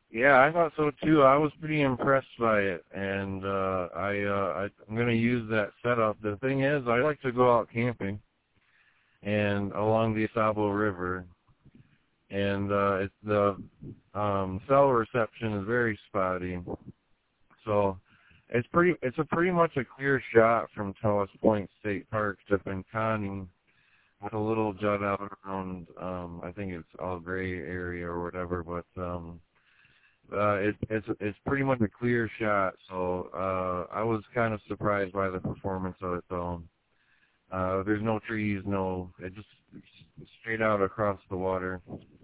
Yeah, I thought so too. I was pretty impressed by it, and I'm gonna use that setup. The thing is, I like to go out camping and along the Asabo River, and it's the cell reception is very spotty. So it's a pretty much a clear shot from Tawas Point State Park to Pinconning with a little jut out around I think it's all gray area or whatever, but it's pretty much a clear shot. So I was kind of surprised by the performance of it though. There's no trees, no, it just straight out across the water.